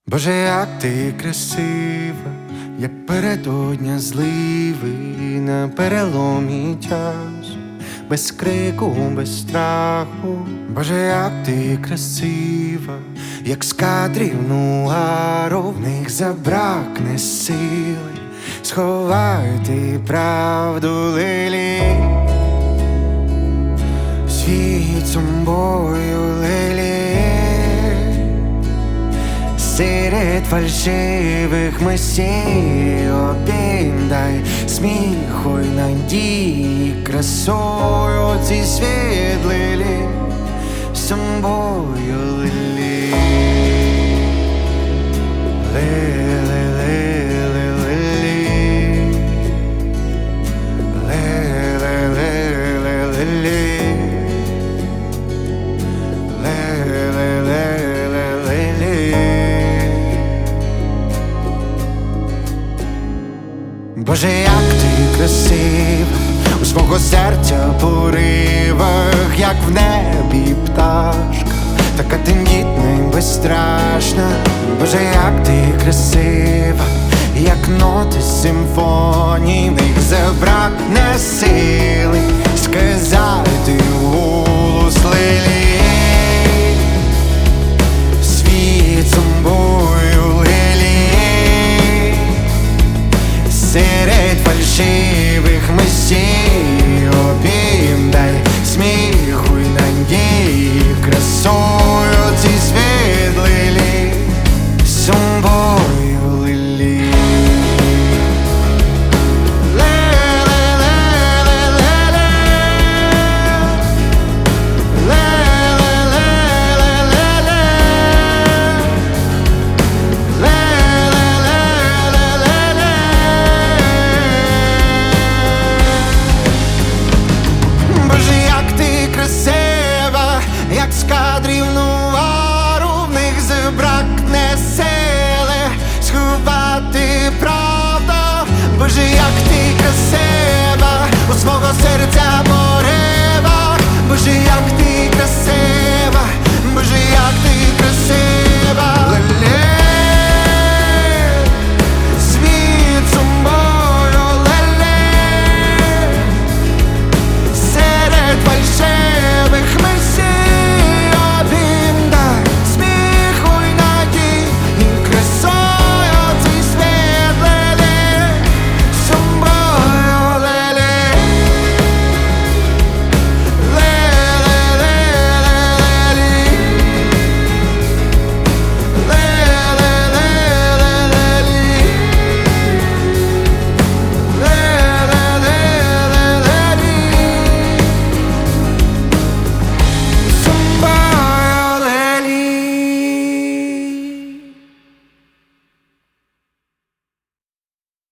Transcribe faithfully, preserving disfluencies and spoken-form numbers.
Боже, як ти красива, як передодня зливи на переломі часу, без крику, без страху. Боже, як ти красива, як з кадрів нуару, в них забракне сили сховати правду лилі. Світ собою лилі, серед фальшивих мисей обійдай сміху й надії, красою ці світ лилі, собою лилі. Боже, як ти красива, у свого серця поривах, як в небі пташка, така тендітна й безстрашна. Боже, як ти красива, як ноти симфонії, в них забракне сили сказати вголос лилі. Світ собою лилі, серед фальшивих мисей обійдай сміху й надії, красою ці світ лилі, собою лилі. Як з кадрів нуару, в них забракне сили сховати правду. Боже, як ти красива, у свого серця порива. Боже, як